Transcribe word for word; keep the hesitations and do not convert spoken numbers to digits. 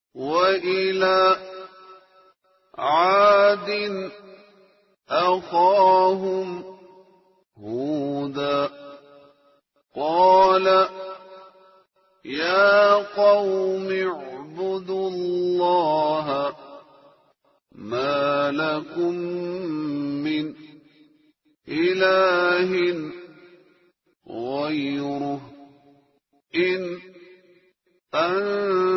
وإلى عاد أخاهم هودا قال يا قوم اعبدوا الله ما لكم من إله غيره إن أنتم